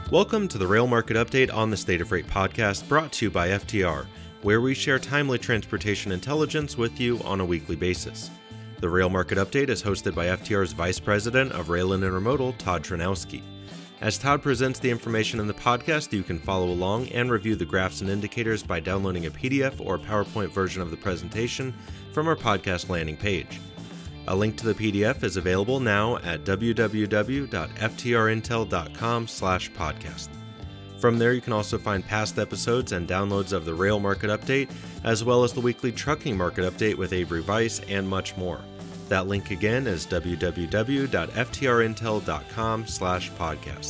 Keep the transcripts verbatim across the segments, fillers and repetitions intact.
Welcome to the Rail Market Update on the State of Freight podcast, brought to you by F T R, where we share timely transportation intelligence with you on a weekly basis. The Rail Market Update is hosted by F T R's Vice President of Rail and Intermodal, Todd Tranowski. As Todd presents the information in the podcast, you can follow along and review the graphs and indicators by downloading a P D F or PowerPoint version of the presentation from our podcast landing page. A link to the P D F is available now at w w w dot f t r intel dot com slash podcast. From there, you can also find past episodes and downloads of the Rail Market Update, as well as the weekly Trucking Market Update with Avery Weiss and much more. That link again is w w w dot f t r intel dot com slash podcast.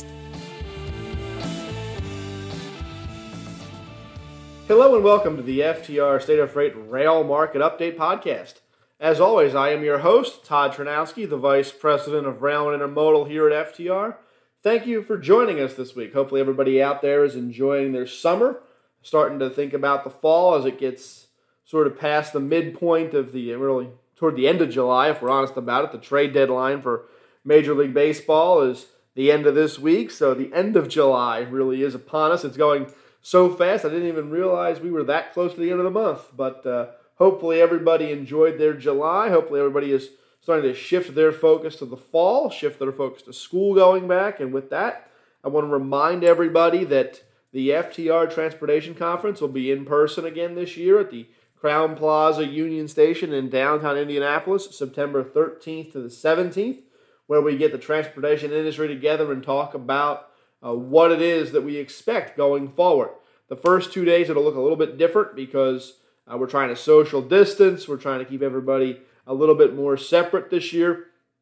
Hello and welcome to the F T R State of Freight Rail Market Update podcast. As always, I am your host, Todd Tranowski, the Vice President of Rail and Intermodal here at F T R. Thank you for joining us this week. Hopefully everybody out there is enjoying their summer, starting to think about the fall as it gets sort of past the midpoint of the, really toward the end of July, if we're honest about it. The trade deadline for Major League Baseball is the end of this week, so the end of July really is upon us. It's going so fast, I didn't even realize we were that close to the end of the month, but uh, hopefully everybody enjoyed their July. Hopefully everybody is starting to shift their focus to the fall, shift their focus to school going back. And with that, I want to remind everybody that the F T R Transportation Conference will be in person again this year at the Crown Plaza Union Station in downtown Indianapolis, September thirteenth to the seventeenth, where we get the transportation industry together and talk about uh, what it is that we expect going forward. The first two days it'll look a little bit different because Uh, we're trying to social distance. We're trying to keep everybody a little bit more separate this year.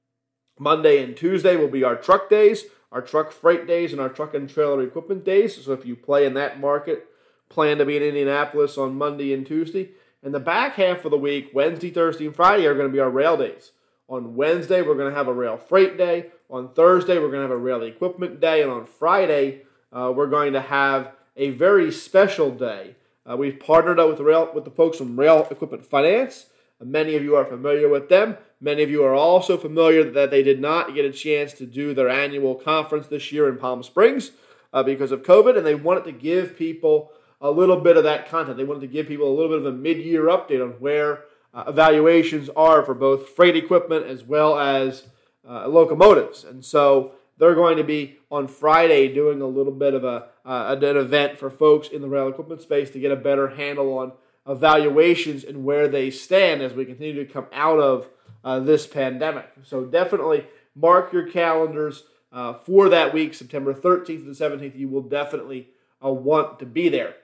Monday and Tuesday will be our truck days, our truck freight days, and our truck and trailer equipment days. So if you play in that market, plan to be in Indianapolis on Monday and Tuesday. And the back half of the week, Wednesday, Thursday, and Friday, are going to be our rail days. On Wednesday, we're going to have a rail freight day. On Thursday, we're going to have a rail equipment day. And on Friday, uh, we're going to have a very special day. Uh, we've partnered up with the rail with the folks from Rail Equipment Finance. Uh, many of you are familiar with them. Many of you are also familiar that they did not get a chance to do their annual conference this year in Palm Springs uh, because of COVID, and they wanted to give people a little bit of that content. They wanted to give people a little bit of a mid-year update on where uh, evaluations are for both freight equipment as well as uh, locomotives. And so they're going to be on Friday doing a little bit of a uh, an event for folks in the rail equipment space to get a better handle on evaluations and where they stand as we continue to come out of uh, this pandemic. So definitely mark your calendars uh, for that week, September thirteenth to the seventeenth. You will definitely uh, want to be there.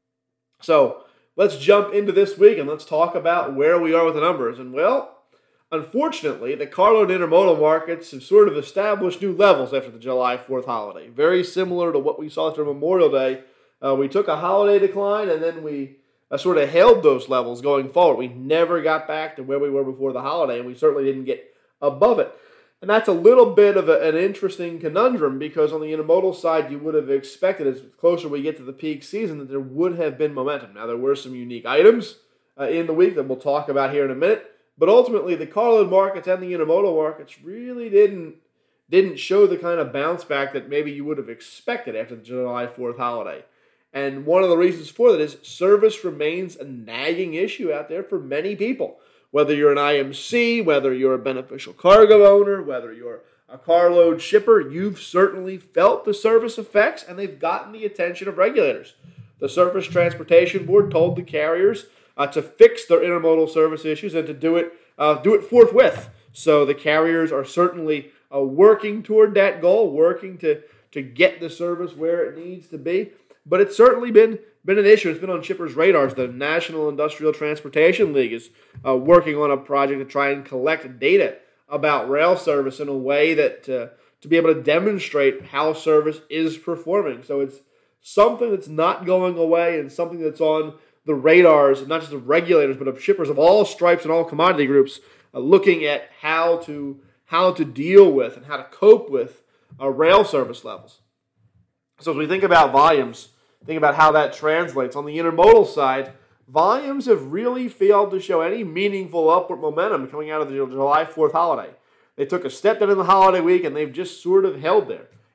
So let's jump into this week and let's talk about where we are with the numbers. And well, unfortunately, the carload intermodal markets have sort of established new levels after the July fourth holiday. Very similar to what we saw after Memorial Day. Uh, we took a holiday decline and then we uh, sort of held those levels going forward. We never got back to where we were before the holiday, and we certainly didn't get above it. And that's a little bit of a, an interesting conundrum because on the intermodal side, you would have expected as closer we get to the peak season that there would have been momentum. Now, there were some unique items uh, in the week that we'll talk about here in a minute. But ultimately, the carload markets and the intermodal markets really didn't didn't show the kind of bounce back that maybe you would have expected after the July fourth holiday. And one of the reasons for that is service remains a nagging issue out there for many people. Whether you're an I M C, whether you're a beneficial cargo owner, whether you're a carload shipper, you've certainly felt the service effects, and they've gotten the attention of regulators. The Surface Transportation Board told the carriers Uh, to fix their intermodal service issues and to do it uh, do it forthwith. So the carriers are certainly uh, working toward that goal, working to, to get the service where it needs to be. But it's certainly been, been an issue. It's been on shippers' radars. The National Industrial Transportation League is uh, working on a project to try and collect data about rail service in a way that uh, to be able to demonstrate how service is performing. So it's something that's not going away and something that's on the radars, not just of regulators, but of shippers of all stripes and all commodity groups, uh, looking at how to how to deal with and how to cope with uh, rail service levels. So as we think about volumes, think about how that translates. On the intermodal side, volumes have really failed to show any meaningful upward momentum coming out of the July fourth holiday. They took a step down in the holiday week, and they've just sort of held there.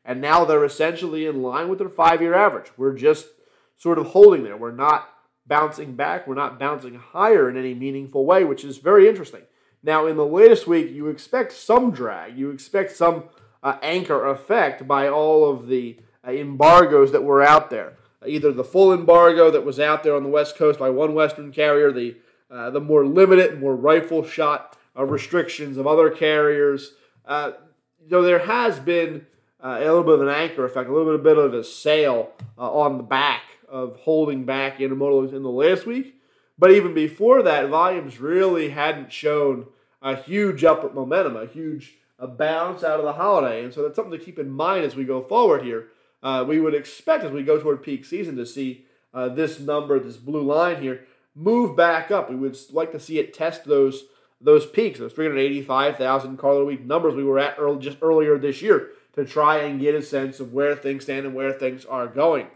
And now they're essentially in line with their five-year average. We're just sort of holding there. We're not bouncing back. We're not bouncing higher in any meaningful way, which is very interesting. Now, in the latest week, you expect some drag. You expect some uh, anchor effect by all of the uh, embargoes that were out there. Either the full embargo that was out there on the West Coast by one Western carrier, the uh, the more limited, more rifle shot uh, restrictions of other carriers. Uh, you know, there has been uh, a little bit of an anchor effect, a little bit, a bit of a sail uh, on the back of holding back intermodal in the last week. But even before that, volumes really hadn't shown a huge upward momentum, a huge a bounce out of the holiday. And so that's something to keep in mind as we go forward here. Uh, we would expect as we go toward peak season to see uh, this number, this blue line here, move back up. We would like to see it test those those peaks, those three hundred eighty-five thousand carload a week numbers we were at early, just earlier this year to try and get a sense of where things stand and where things are going.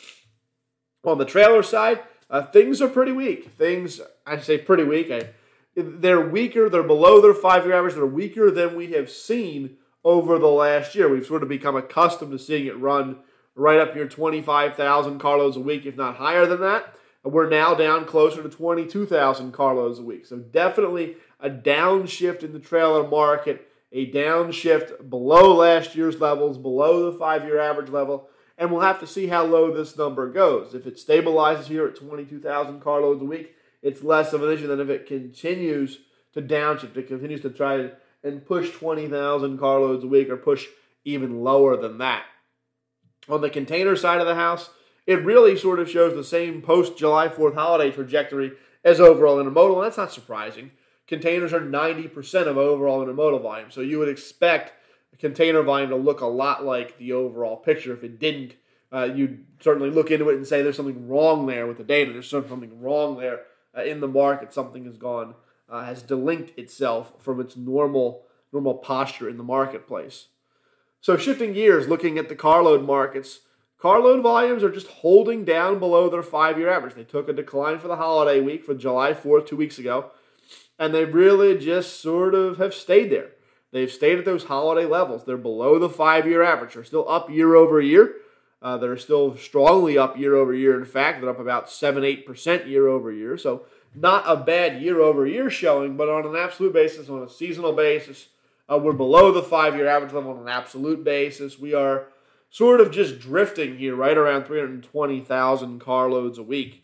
On the trailer side, uh, things are pretty weak. Things, I say pretty weak. I, they're weaker. They're below their five-year average. They're weaker than we have seen over the last year. We've sort of become accustomed to seeing it run right up near twenty-five thousand carloads a week, if not higher than that. We're now down closer to twenty-two thousand carloads a week. So definitely a downshift in the trailer market, a downshift below last year's levels, below the five-year average level, and we'll have to see how low this number goes. If it stabilizes here at twenty-two thousand carloads a week, it's less of an issue than if it continues to downshift. It continues to try to and push twenty thousand carloads a week or push even lower than that. On the container side of the house, it really sort of shows the same post-July fourth holiday trajectory as overall intermodal, and that's not surprising. Containers are ninety percent of overall intermodal volume, so you would expect container volume to look a lot like the overall picture. If it didn't, uh, you'd certainly look into it and say there's something wrong there with the data. There's something wrong there uh, in the market. Something has gone Uh, has delinked itself from its normal normal posture in the marketplace. So shifting gears, looking at the carload markets, carload volumes are just holding down below their five-year average. They took a decline for the holiday week for July fourth two weeks ago, and they really just sort of have stayed there. They've stayed at those holiday levels. They're below the five-year average. They're still up year over year. Uh, they're still strongly up year over year. In fact, they're up about seven to eight percent year over year. So not a bad year-over-year showing, but on an absolute basis, on a seasonal basis, uh, we're below the five-year average level on an absolute basis. We are sort of just drifting here right around three hundred twenty thousand carloads a week.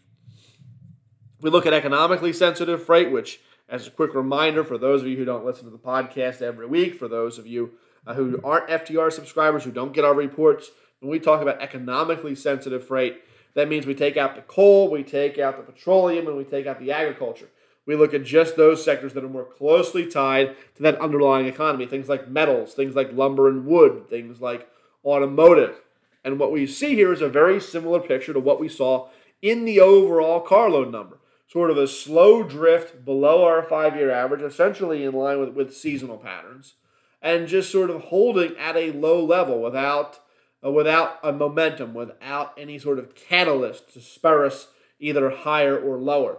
We look at economically sensitive freight, which, as a quick reminder for those of you who don't listen to the podcast every week, for those of you uh, who aren't F T R subscribers, who don't get our reports, when we talk about economically sensitive freight, that means we take out the coal, we take out the petroleum, and we take out the agriculture. We look at just those sectors that are more closely tied to that underlying economy, things like metals, things like lumber and wood, things like automotive. And what we see here is a very similar picture to what we saw in the overall carload number. Sort of a slow drift below our five-year average, essentially in line with, with seasonal patterns, and just sort of holding at a low level without Uh, without a momentum, without any sort of catalyst to spur us either higher or lower.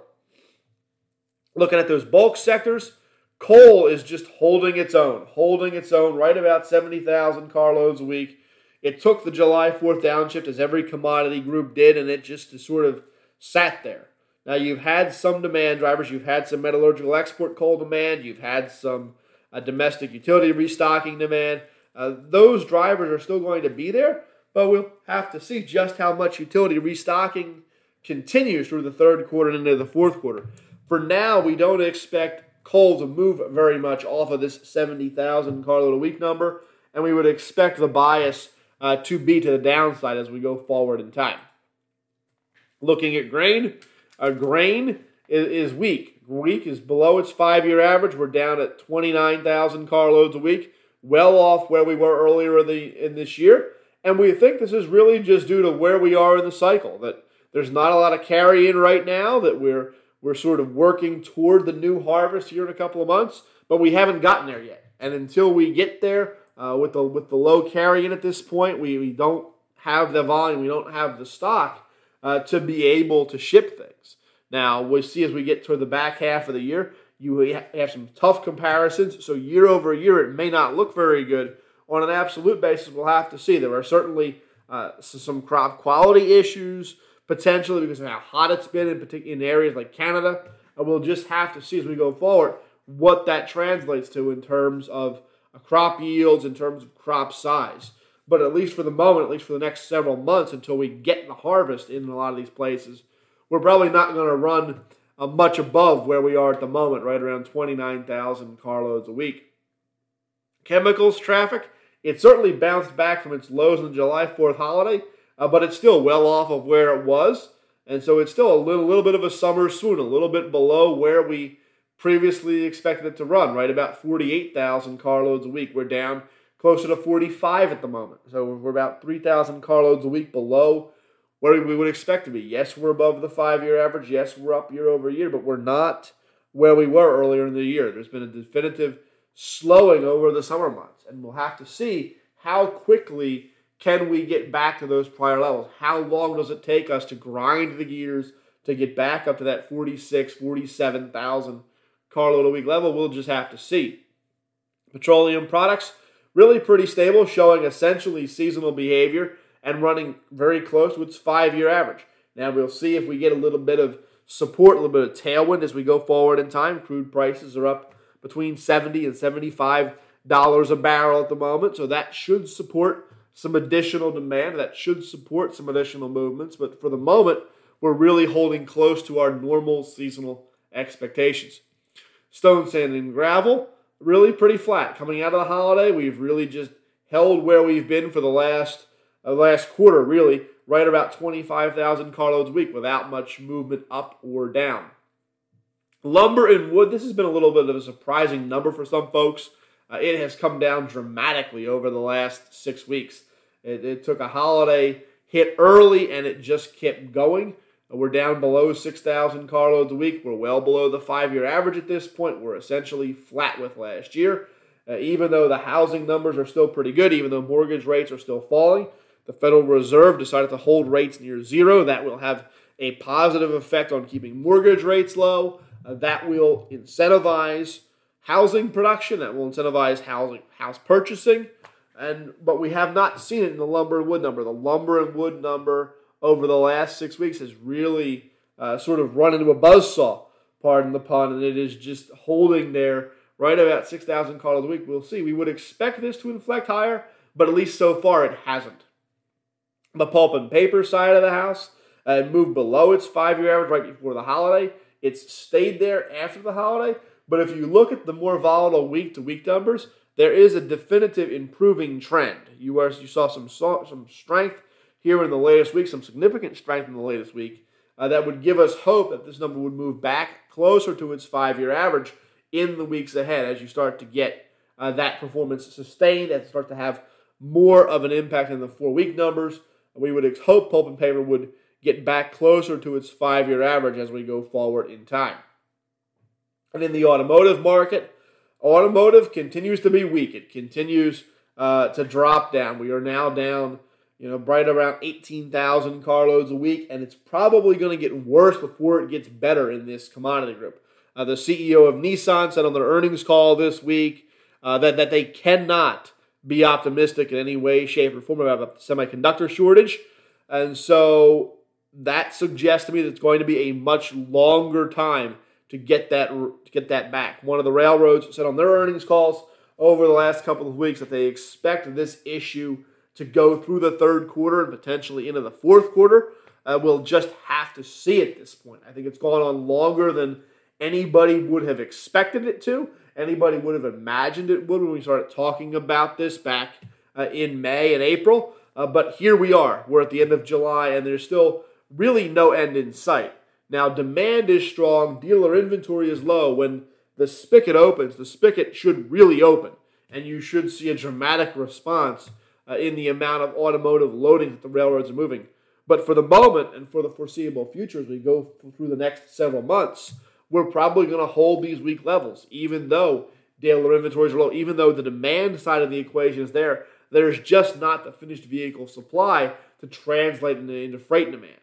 Looking at those bulk sectors, coal is just holding its own, holding its own right about seventy thousand carloads a week. It took the July fourth downshift, as every commodity group did, and it just sort of sat there. Now, you've had some demand drivers. You've had some metallurgical export coal demand. You've had some uh, domestic utility restocking demand. Uh, those drivers are still going to be there, but we'll have to see just how much utility restocking continues through the third quarter and into the fourth quarter. For now, we don't expect coal to move very much off of this seventy thousand carload a week number, and we would expect the bias uh, to be to the downside as we go forward in time. Looking at grain, uh, grain is, is weak. Weak is below its five-year average. We're down at twenty-nine thousand carloads a week, well off where we were earlier in, the, in this year. And we think this is really just due to where we are in the cycle, that there's not a lot of carry-in right now, that we're we're sort of working toward the new harvest here in a couple of months, but we haven't gotten there yet. And until we get there, uh, with the with the low carry-in at this point, we, we don't have the volume, we don't have the stock uh, to be able to ship things. Now, we'll see as we get toward the back half of the year, you have some tough comparisons, so year over year it may not look very good on an absolute basis, we'll have to see. There are certainly uh, some crop quality issues, potentially because of how hot it's been, in particular in areas like Canada. And we'll just have to see as we go forward what that translates to in terms of crop yields, in terms of crop size. But at least for the moment, at least for the next several months until we get the harvest in a lot of these places, we're probably not going to run uh, much above where we are at the moment, right around twenty-nine thousand carloads a week. Chemicals traffic, it certainly bounced back from its lows on the July fourth holiday, uh, but it's still well off of where it was. And so it's still a little, little bit of a summer swoon, a little bit below where we previously expected it to run, right about forty-eight thousand carloads a week. We're down closer to forty-five at the moment. So we're about three thousand carloads a week below where we would expect to be. Yes, we're above the five-year average. Yes, we're up year over year, but we're not where we were earlier in the year. There's been a definitive slowing over the summer months, and we'll have to see how quickly can we get back to those prior levels. How long does it take us to grind the gears to get back up to that forty-six, forty-seven thousand carload a week level? We'll just have to see. Petroleum products, really pretty stable, showing essentially seasonal behavior and running very close to its five-year average. Now we'll see if we get a little bit of support, a little bit of tailwind as we go forward in time. Crude prices are up between seventy and seventy-five dollars a barrel at the moment, so that should support some additional demand. That should support some additional movements, but for the moment, we're really holding close to our normal seasonal expectations. Stone, sand, and gravel, really pretty flat. Coming out of the holiday, we've really just held where we've been for the last uh, last quarter, really, right about twenty-five thousand carloads a week without much movement up or down. Lumber and wood, this has been a little bit of a surprising number for some folks. Uh, it has come down dramatically over the last six weeks. It, it took a holiday hit early, and it just kept going. We're down below six thousand carloads a week. We're well below the five-year average at this point. We're essentially flat with last year. Uh, even though the housing numbers are still pretty good, even though mortgage rates are still falling, the Federal Reserve decided to hold rates near zero. That will have a positive effect on keeping mortgage rates low. Uh, that will incentivize housing production. That will incentivize housing, house purchasing. And but we have not seen it in the lumber and wood number. The lumber and wood number over the last six weeks has really uh, sort of run into a buzzsaw, pardon the pun, and it is just holding there right about six thousand carloads a week. We'll see. We would expect this to inflect higher, but at least so far it hasn't. The pulp and paper side of the house uh, moved below its five-year average right before the holiday. It's stayed there after the holiday, but if you look at the more volatile week-to-week numbers, there is a definitive improving trend. You, are, you saw some, some strength here in the latest week, some significant strength in the latest week, uh, that would give us hope that this number would move back closer to its five-year average in the weeks ahead as you start to get uh, that performance sustained, as it starts to have more of an impact in the four-week numbers. We would hope pulp and paper would get back closer to its five-year average as we go forward in time. And in the automotive market, automotive continues to be weak. It continues uh, to drop down. We are now down, you know, right around eighteen thousand carloads a week, and it's probably going to get worse before it gets better in this commodity group. Uh, the C E O of Nissan said on their earnings call this week uh, that, that they cannot be optimistic in any way, shape, or form about the semiconductor shortage. And so that suggests to me that it's going to be a much longer time to get that to get that back. One of the railroads said on their earnings calls over the last couple of weeks that they expect this issue to go through the third quarter and potentially into the fourth quarter. Uh, we'll just have to see at this point. I think it's gone on longer than anybody would have expected it to. Anybody would have imagined it would when we started talking about this back uh, in May and April. Uh, but here we are. We're at the end of July, and there's still really no end in sight. Now, demand is strong. Dealer inventory is low. When the spigot opens, the spigot should really open, and you should see a dramatic response uh, in the amount of automotive loading that the railroads are moving. But for the moment and for the foreseeable future, as we go through the next several months, we're probably going to hold these weak levels, even though dealer inventories are low, even though the demand side of the equation is there. There's just not the finished vehicle supply to translate into, into freight demand.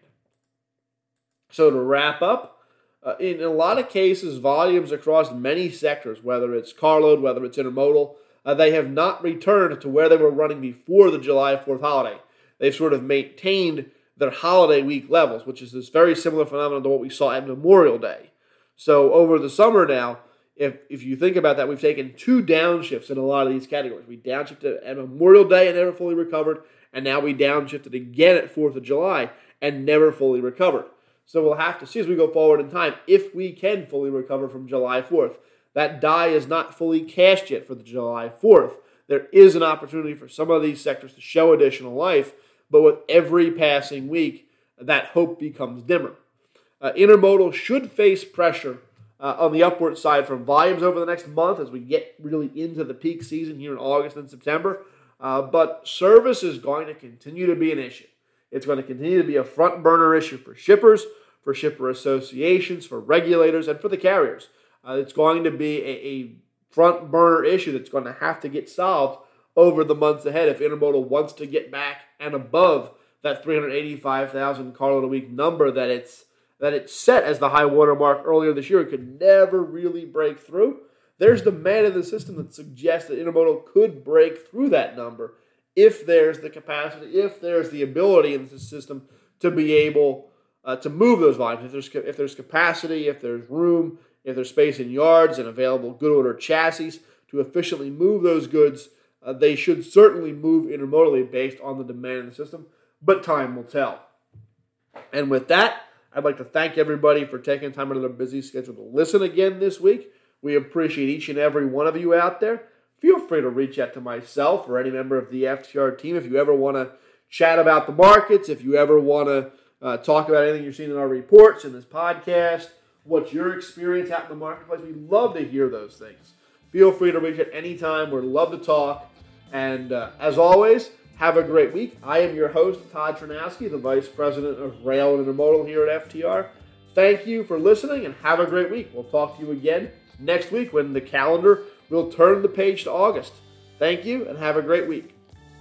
So to wrap up, uh, in a lot of cases, volumes across many sectors, whether it's carload, whether it's intermodal, uh, they have not returned to where they were running before the July fourth holiday. They've sort of maintained their holiday week levels, which is this very similar phenomenon to what we saw at Memorial Day. So over the summer now, if if you think about that, we've taken two downshifts in a lot of these categories. We downshifted at Memorial Day and never fully recovered, and now we downshifted again at fourth of July and never fully recovered. So we'll have to see as we go forward in time if we can fully recover from July fourth. That die is not fully cast yet for the July fourth. There is an opportunity for some of these sectors to show additional life, but with every passing week, that hope becomes dimmer. Uh, intermodal should face pressure uh, on the upward side from volumes over the next month as we get really into the peak season here in August and September. Uh, but service is going to continue to be an issue. It's going to continue to be a front burner issue for shippers, for shipper associations, for regulators, and for the carriers. Uh, it's going to be a, a front burner issue that's going to have to get solved over the months ahead if intermodal wants to get back and above that three hundred eighty-five thousand carload a week number that it's that it's set as the high water mark earlier this year. It could never really break through. There's demand in the system that suggests that intermodal could break through that number if there's the capacity, if there's the ability in the system to be able uh, to move those volumes. If there's if there's capacity, if there's room, if there's space in yards and available good order chassis to efficiently move those goods, uh, they should certainly move intermodally based on the demand in the system. But time will tell. And with that, I'd like to thank everybody for taking time out of their busy schedule to listen again this week. We appreciate each and every one of you out there. Feel free to reach out to myself or any member of the F T R team if you ever want to chat about the markets, if you ever want to uh, talk about anything you're seeing in our reports, in this podcast, what's your experience out in the marketplace. We love to hear those things. Feel free to reach out anytime. We'd love to talk. And uh, as always, have a great week. I am your host, Todd Trinowski, the Vice President of Rail and Intermodal here at F T R. Thank you for listening and have a great week. We'll talk to you again next week when the calendar will turn the page to August. Thank you and have a great week.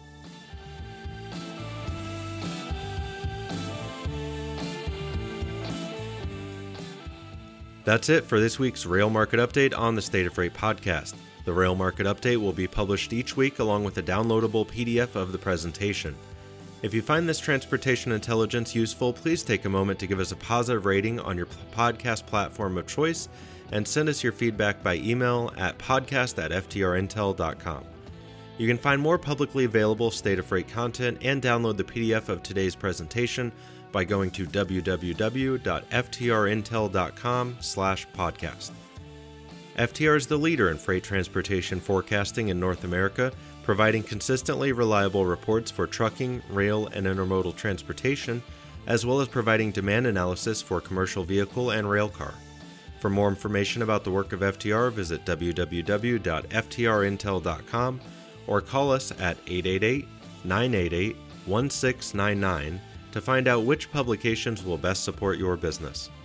That's it for this week's Rail Market Update on the State of Freight podcast. The Rail Market Update will be published each week along with a downloadable P D F of the presentation. If you find this transportation intelligence useful, please take a moment to give us a positive rating on your podcast platform of choice and send us your feedback by email at podcast at f t r intel dot com. You can find more publicly available State of Freight content and download the P D F of today's presentation by going to w w w dot f t r intel dot com slash podcast. F T R is the leader in freight transportation forecasting in North America, providing consistently reliable reports for trucking, rail, and intermodal transportation, as well as providing demand analysis for commercial vehicle and rail car. For more information about the work of F T R, visit w w w dot f t r intel dot com or call us at eight eight eight, nine eight eight, one six nine nine to find out which publications will best support your business.